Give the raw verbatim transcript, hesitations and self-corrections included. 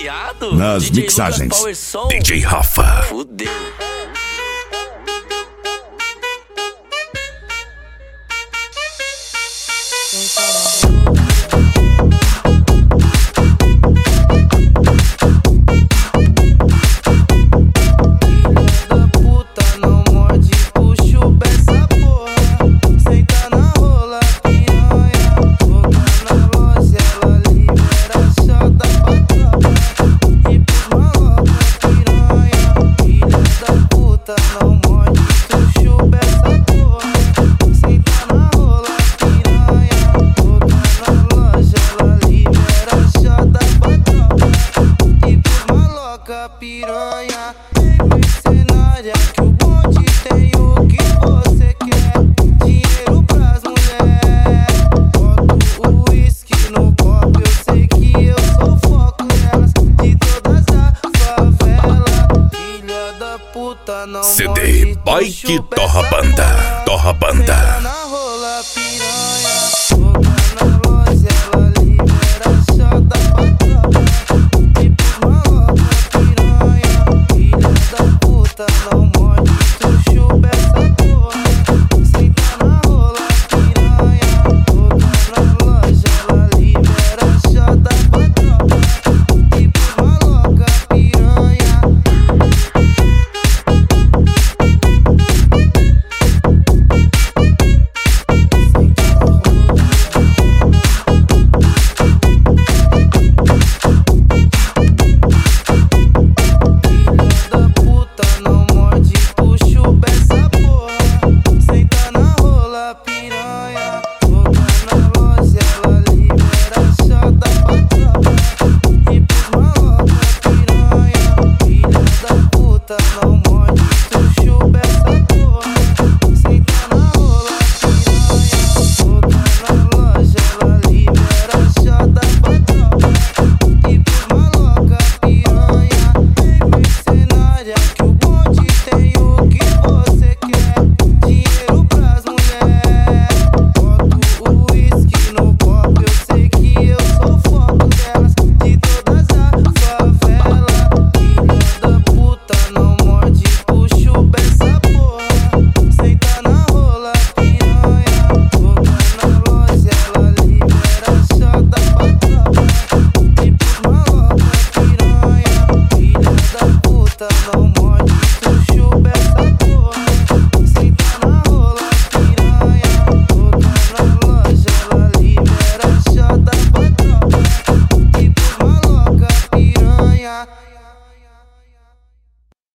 Viado, nas D J mixagens, Lucas Power Som. D J Rafa. Fudeu. Piranha, vem mercenária, que o bonde tem o que você quer. Dinheiro pras mulheres, boto o uísque no copo. Eu sei que eu sou foco nelas, de todas a favela. Filha da puta, não C D Bike Torra Banda, Torra Banda.